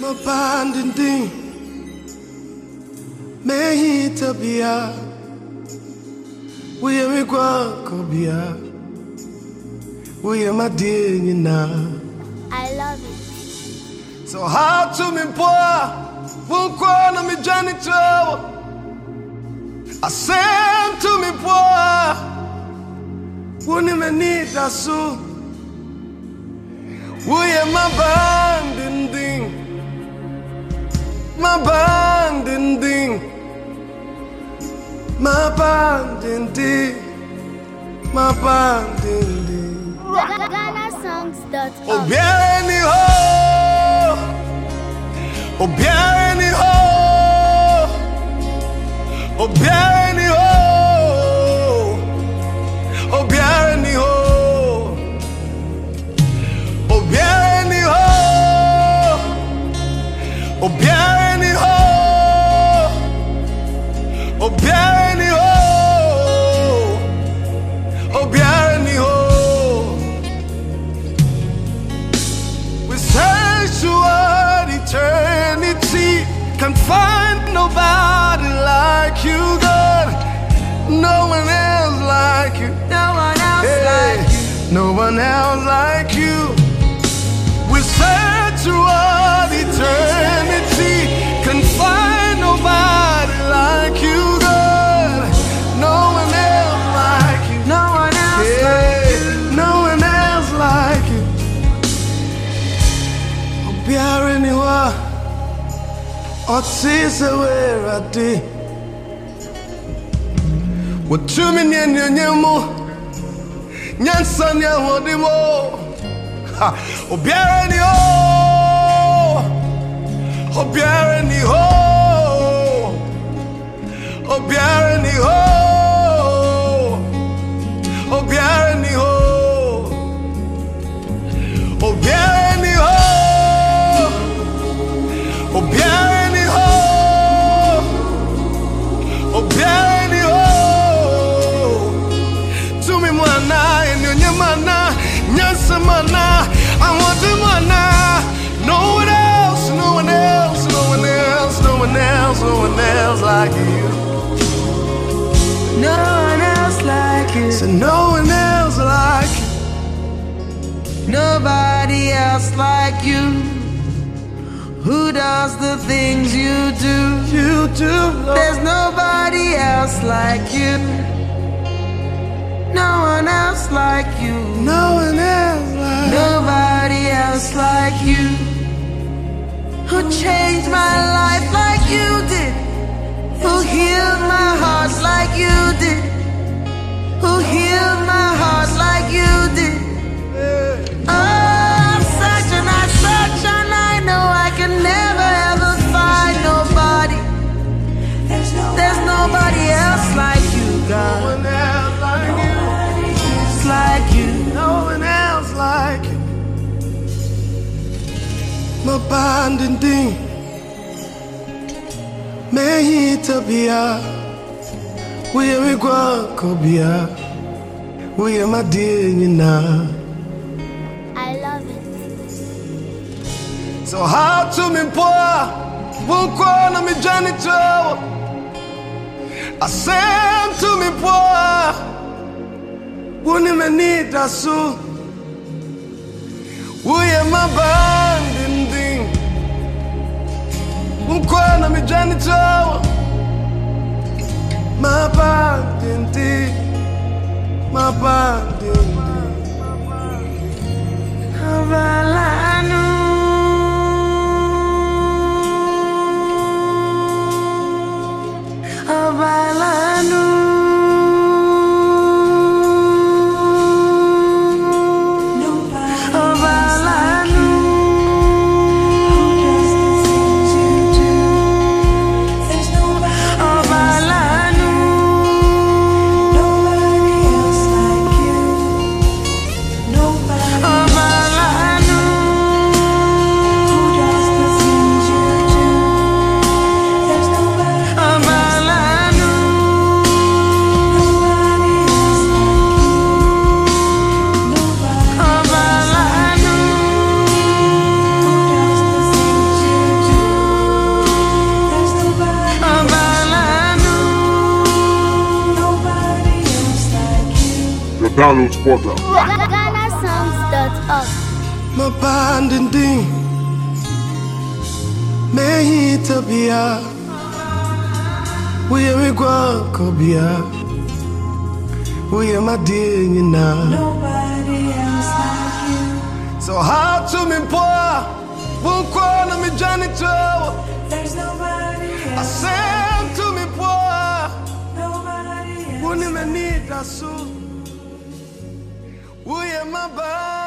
Mabanding Mehita Bia We are Miguakobia We are Madinina. I love it. So how to me poor Wukwana me janitor I send to me poor Wuni me need a so We are my banding My banding My banding My banding GhanaSongs.org. Obiani ho Obiani ho Obiani ho Obiani ho Obiani ho Obiani ho Obiani ho Obiani ho We search toward eternity Can't find nobody like you, God. No one else like you. No one else like you. No one else like you. We search toward eternity. Can't find nobody like you, God. No one else like you. No one else like you. No one else like you. Obiara ni wa. Otise where I did. What 2 million nyamo Nyansa nya hodimo Obiara ni ho Obiara ni ho Obiara ni ho Obiara ni ho Obiara ni ho Obiara ni ho Obiara ni ho Tumi mwana Enyonye mana Nyansa mana I want the mana No one else No one else No one else No one else No one else like you No one else like you. So no one else like you Nobody else like you. Who does the things you do? You do Lord. There's nobody else like you. No one else like you. No one else like Nobody else like you. Who changed my life like you did. Who healed my heart like you did. Who healed my heart like you did. Oh, such and I know I can never ever find nobody. There's nobody else like you, No God. one else like you It's like you. No one else like you Mabanding Mehita Bia We are Miguakobia We are Madinina. I love it. So how to me poor Wukwana me janitor I send to me poor Wuni me need a so We are my banding Wukwana me janitor My banding My banding Avalanu. Avalanu. Avalanu. Avalanu. Download Spotter. GhanaSongs.org. Mabanding Mehitopia We are Guacobia We are my dear now. Nobody else like you. So how to me poor won't call me Johnny Joe. There's nobody I else. said to me poor Nobody else. wouldn't even need that suit. We are my body.